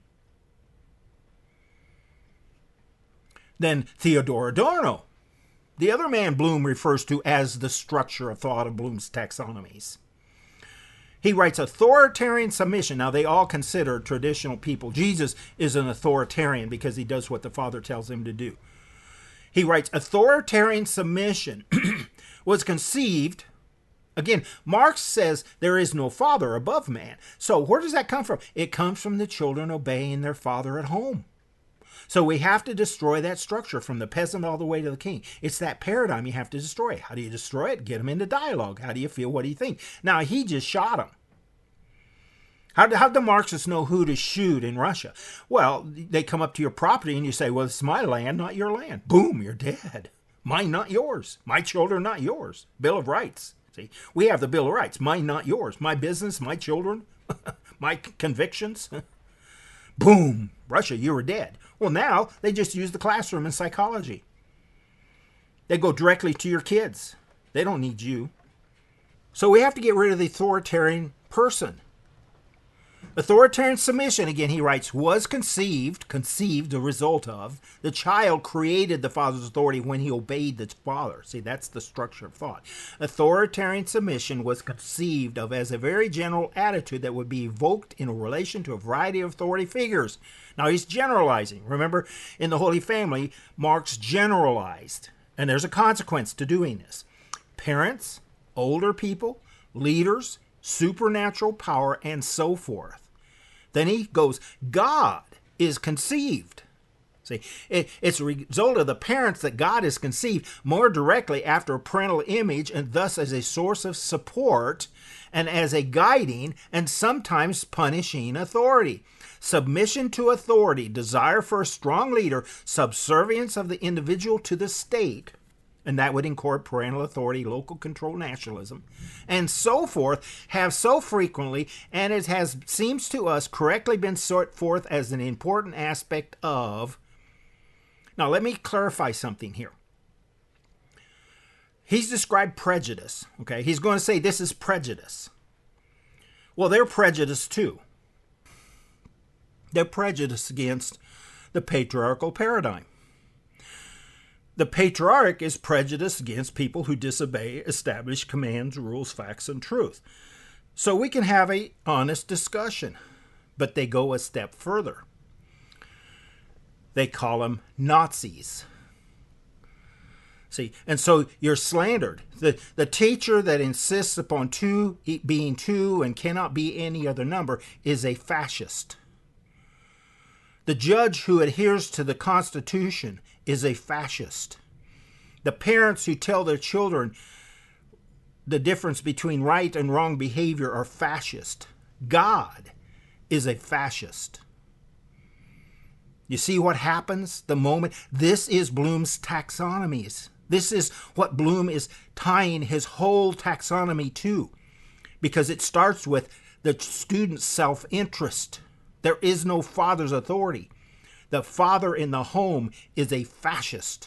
Then Theodor Adorno, the other man Bloom refers to as the structure of thought of Bloom's taxonomies. He writes authoritarian submission. Now, they all consider traditional people. Jesus is an authoritarian because he does what the Father tells him to do. He writes, authoritarian submission was conceived, again, Marx says there is no father above man. So where does that come from? It comes from the children obeying their father at home. So we have to destroy that structure from the peasant all the way to the king. It's that paradigm you have to destroy. How do you destroy it? Get him into dialogue. How do you feel? What do you think? Now, he just shot him. How do, how do the Marxists know who to shoot in Russia? Well, they come up to your property and you say, well, it's my land, not your land. Boom, you're dead. Mine, not yours. My children, not yours. Bill of Rights. See, we have the Bill of Rights. Mine, not yours. My business, my children, my convictions. Boom, Russia, you were dead. Well, now they just use the classroom in psychology. They go directly to your kids. They don't need you. So we have to get rid of the authoritarian person. Authoritarian submission, again, he writes, was conceived, conceived the result of, the child created the father's authority when he obeyed the father. See, that's the structure of thought. Authoritarian submission was conceived of as a very general attitude that would be evoked in relation to a variety of authority figures. Now, he's generalizing. Remember, in the Holy Family, Marx generalized, and there's a consequence to doing this. Parents, older people, leaders, supernatural power, and so forth. Then he goes, God is conceived. See, it, it's a result of the parents that God is conceived more directly after a parental image, and thus as a source of support and as a guiding and sometimes punishing authority. Submission to authority, desire for a strong leader, subservience of the individual to the state, and that would incorporate parental authority, local control, nationalism, and so forth, have so frequently, and it has, seems to us, correctly been set forth as an important aspect of. Now, let me clarify something here. He's described prejudice, okay? He's going to say this is prejudice. Well, they're prejudiced too. They're prejudiced against the patriarchal paradigm. The patriarch is prejudiced against people who disobey established commands, rules, facts, and truth. So we can have an honest discussion, but they go a step further. They call them Nazis. See, and so you're slandered. The, the teacher that insists upon two being two and cannot be any other number is a fascist. The judge who adheres to the Constitution is a fascist. The parents who tell their children the difference between right and wrong behavior are fascist. God is a fascist. You see what happens the moment? This is Bloom's taxonomies. This is what Bloom is tying his whole taxonomy to, because it starts with the student's self-interest. There is no father's authority. The father in the home is a fascist.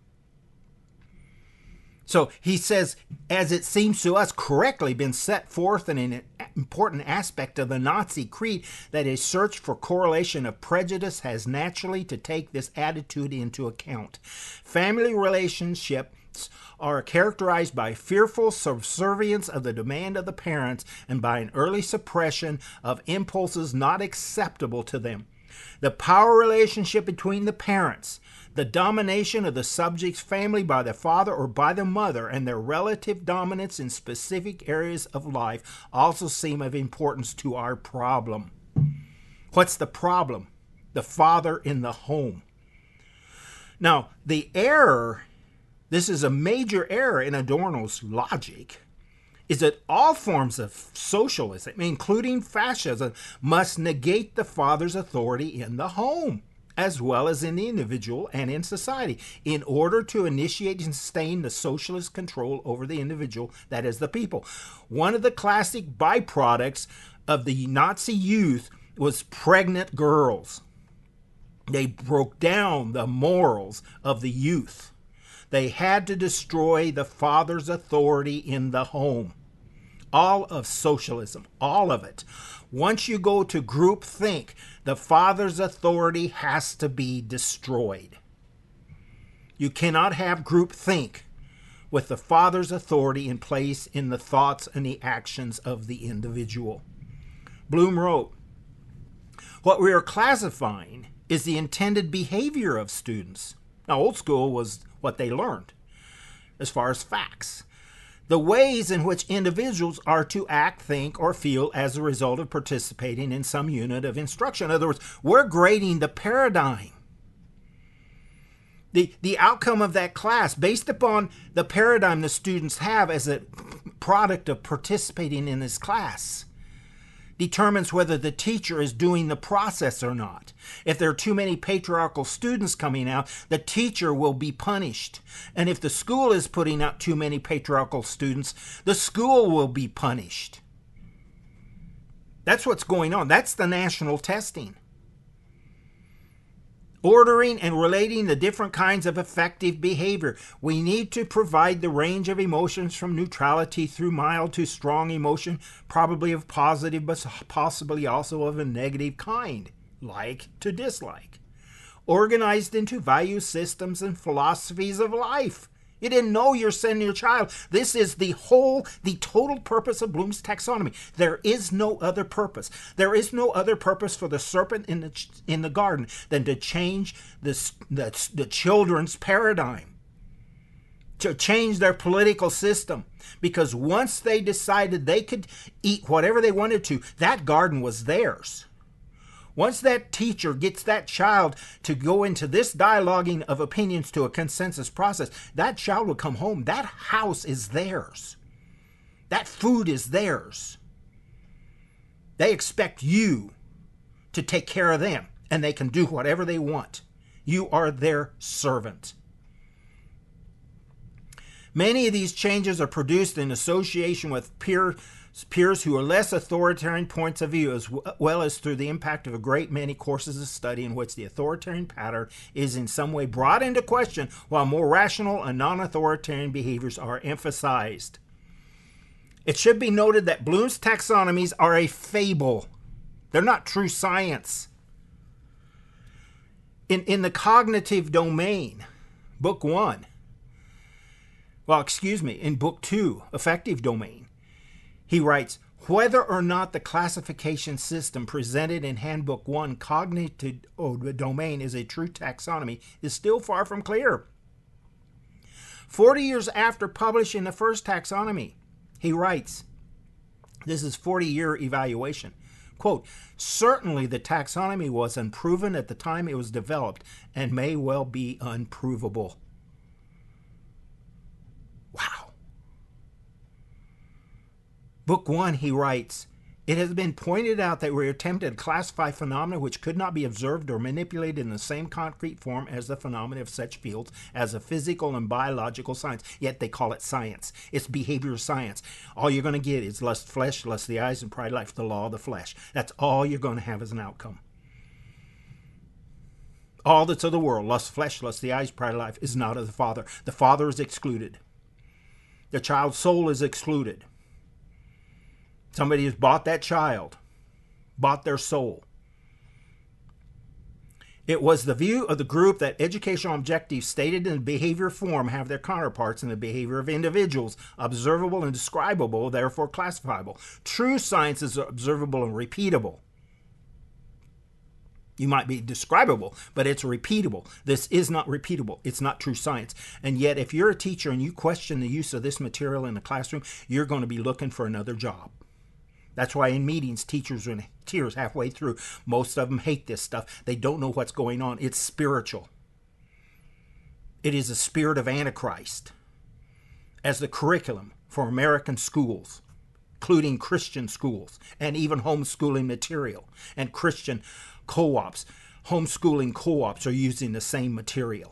So he says, as it seems to us correctly been set forth in an important aspect of the Nazi creed, that a search for correlation of prejudice has naturally to take this attitude into account. Family relationships are characterized by fearful subservience of the demand of the parents and by an early suppression of impulses not acceptable to them. The power relationship between the parents, the domination of the subject's family by the father or by the mother, and their relative dominance in specific areas of life also seem of importance to our problem. What's the problem? The father in the home. Now, the error, this is a major error in Adorno's logic, is that all forms of socialism, including fascism, must negate the father's authority in the home, as well as in the individual and in society, in order to initiate and sustain the socialist control over the individual, that is, the people. One of the classic byproducts of the Nazi youth was pregnant girls. They broke down the morals of the youth. They had to destroy the father's authority in the home. All of socialism, all of it. Once you go to groupthink, the father's authority has to be destroyed. You cannot have groupthink with the father's authority in place in the thoughts and the actions of the individual. Bloom wrote, what we are classifying is the intended behavior of students. Now, old school was what they learned as far as facts. The ways in which individuals are to act, think, or feel as a result of participating in some unit of instruction. In other words, we're grading the paradigm. The, the outcome of that class, based upon the paradigm the students have as a product of participating in this class, determines whether the teacher is doing the process or not. If there are too many patriarchal students coming out, the teacher will be punished. And if the school is putting out too many patriarchal students, the school will be punished. That's what's going on. That's the national testing. Ordering and relating the different kinds of effective behavior. We need to provide the range of emotions from neutrality through mild to strong emotion, probably of positive, but possibly also of a negative kind, like to dislike. Organized into value systems and philosophies of life. You didn't know you're sending your child. This is the whole, the total purpose of Bloom's taxonomy. There is no other purpose. There is no other purpose for the serpent in the in the garden than to change this, the, the children's paradigm, to change their political system. Because once they decided they could eat whatever they wanted to, that garden was theirs. Once that teacher gets that child to go into this dialoguing of opinions to a consensus process, that child will come home. That house is theirs. That food is theirs. They expect you to take care of them, and they can do whatever they want. You are their servant. Many of these changes are produced in association with peer, peers who are less authoritarian points of view, as well as through the impact of a great many courses of study in which the authoritarian pattern is in some way brought into question, while more rational and non-authoritarian behaviors are emphasized. It should be noted that Bloom's taxonomies are a fable. They're not true science. In, in the cognitive domain, book one, well, excuse me, in book two, affective domain, he writes, whether or not the classification system presented in handbook one, cognitive domain, is a true taxonomy is still far from clear. Forty years after publishing the first taxonomy, he writes, this is forty-year evaluation, quote, certainly the taxonomy was unproven at the time it was developed and may well be unprovable. Wow. Book one, he writes, it has been pointed out that we attempted to classify phenomena which could not be observed or manipulated in the same concrete form as the phenomena of such fields as a physical and biological science, yet they call it science. It's behavioral science. All you're going to get is lust, flesh, lust, the eyes, and pride, life, the law of the flesh. That's all you're going to have as an outcome. All that's of the world, lust, flesh, lust, the eyes, pride, life, is not of the Father. The Father is excluded. The child's soul is excluded. Somebody has bought that child, bought their soul. It was the view of the group that educational objectives stated in the behavior form have their counterparts in the behavior of individuals, observable and describable, therefore classifiable. True science is observable and repeatable. You might be describable, but it's repeatable. This is not repeatable. It's not true science. And yet, if you're a teacher and you question the use of this material in the classroom, you're going to be looking for another job. That's why in meetings, teachers are in tears halfway through. Most of them hate this stuff. They don't know what's going on. It's spiritual. It is a spirit of Antichrist as the curriculum for American schools, including Christian schools and even homeschooling material. And Christian co-ops, homeschooling co-ops are using the same material.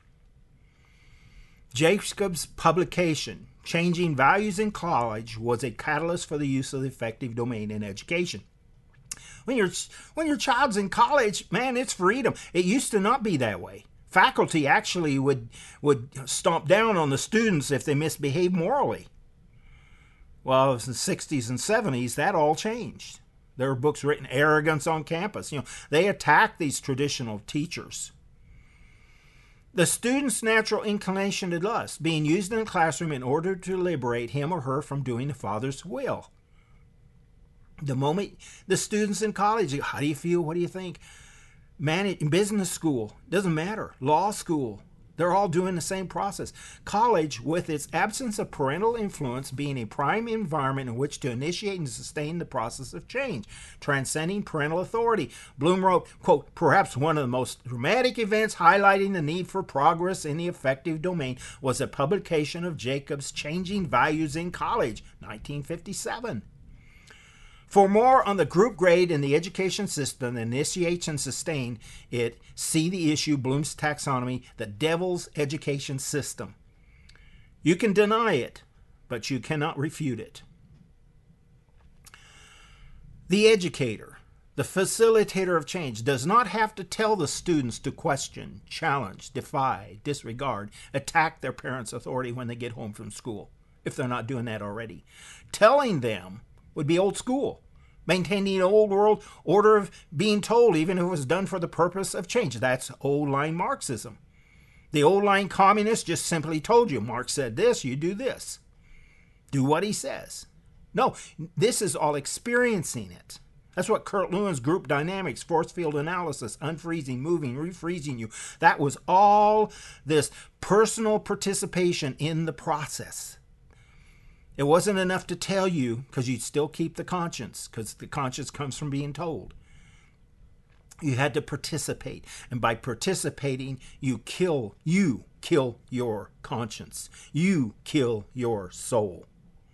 Jacobs' publication, Changing Values in College, was a catalyst for the use of the affective domain in education. When your when your child's in college, man, it's freedom. It used to not be that way. Faculty actually would would stomp down on the students if they misbehaved morally. Well, in the sixties and seventies, that all changed. There were books written, Arrogance on Campus. You know, they attacked these traditional teachers. The student's natural inclination to lust being used in the classroom in order to liberate him or her from doing the Father's will. The moment the student's in college, how do you feel? What do you think? Man, in business school, doesn't matter. Law school, they're all doing the same process. College, with its absence of parental influence, being a prime environment in which to initiate and sustain the process of change, transcending parental authority. Bloom wrote, quote, perhaps one of the most dramatic events highlighting the need for progress in the affective domain was the publication of Jacobs' Changing Values in College, nineteen fifty-seven. For more on the group grade in the education system that initiates and sustain it, see the issue Bloom's Taxonomy, The Devil's Education System. You can deny it, but you cannot refute it. The educator, the facilitator of change, does not have to tell the students to question, challenge, defy, disregard, attack their parents' authority when they get home from school, if they're not doing that already. Telling them would be old school, maintaining an old world order of being told, even if it was done for the purpose of change. That's old line Marxism. The old line communists just simply told you, Marx said this, you do this. Do what he says. No, this is all experiencing it. That's what Kurt Lewin's group dynamics, force field analysis, unfreezing, moving, refreezing you. That was all this personal participation in the process. It wasn't enough to tell you, because you'd still keep the conscience, because the conscience comes from being told. You had to participate. And by participating, you kill, you kill your conscience. You kill your soul.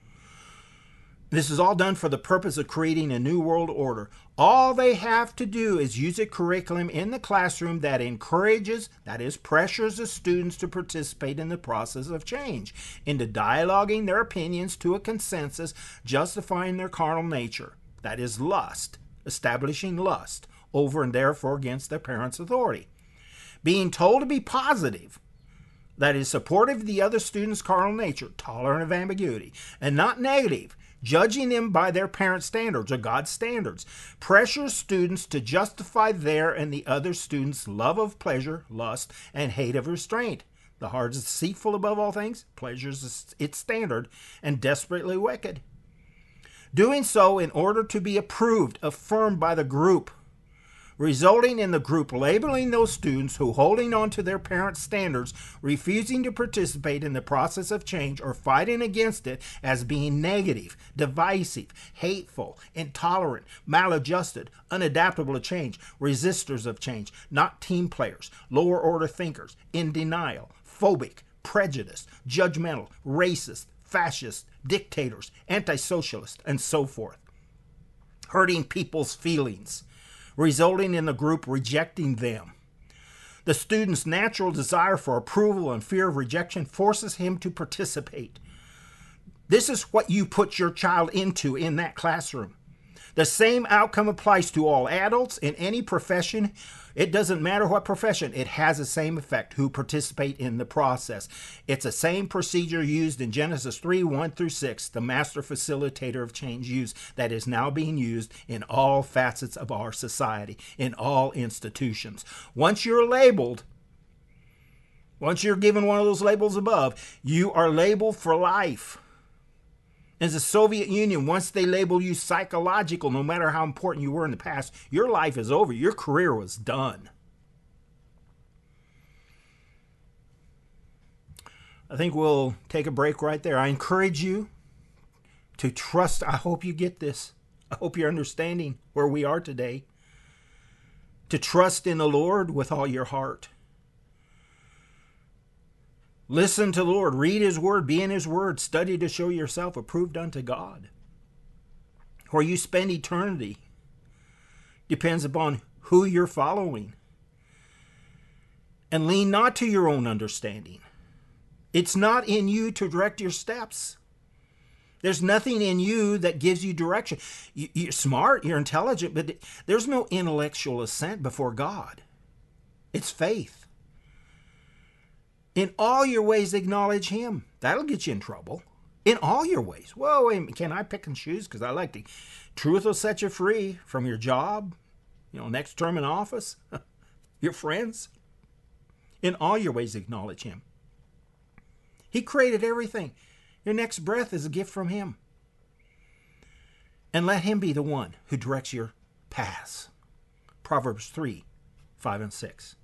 This is all done for the purpose of creating a new world order. All they have to do is use a curriculum in the classroom that encourages, that is, pressures the students to participate in the process of change, into dialoguing their opinions to a consensus, justifying their carnal nature, that is, lust, establishing lust, over and therefore against their parents' authority. Being told to be positive, that is, supportive of the other students' carnal nature, tolerant of ambiguity, and not negative, judging them by their parents' standards or God's standards, pressures students to justify their and the other students' love of pleasure, lust, and hate of restraint. The heart is deceitful above all things, pleasure is its standard, and desperately wicked. Doing so in order to be approved, affirmed by the group, resulting in the group labeling those students who, holding on to their parents' standards, refusing to participate in the process of change or fighting against it, as being negative, divisive, hateful, intolerant, maladjusted, unadaptable to change, resistors of change, not team players, lower order thinkers, in denial, phobic, prejudiced, judgmental, racist, fascist, dictators, anti-socialist, and so forth. Hurting people's feelings, resulting in the group rejecting them. The student's natural desire for approval and fear of rejection forces him to participate. This is what you put your child into in that classroom. The same outcome applies to all adults in any profession. It doesn't matter what profession. It has the same effect who participate in the process. It's the same procedure used in Genesis three, one through six, the master facilitator of change used, that is now being used in all facets of our society, in all institutions. Once you're labeled, once you're given one of those labels above, you are labeled for life. As the Soviet Union, once they label you psychological, no matter how important you were in the past, your life is over. Your career was done. I think we'll take a break right there. I encourage you to trust. I hope you get this. I hope you're understanding where we are today. To trust in the Lord with all your heart. Listen to the Lord. Read His Word. Be in His Word. Study to show yourself approved unto God. Where you spend eternity depends upon who you're following. And lean not to your own understanding. It's not in you to direct your steps. There's nothing in you that gives you direction. You're smart, you're intelligent, but there's no intellectual assent before God. It's faith. In all your ways, acknowledge Him. That'll get you in trouble. In all your ways. Whoa, wait, can I pick and choose? Because I like to. Truth will set you free from your job, you know, next term in office, your friends. In all your ways, acknowledge Him. He created everything. Your next breath is a gift from Him. And let Him be the one who directs your paths. Proverbs three, five, and six.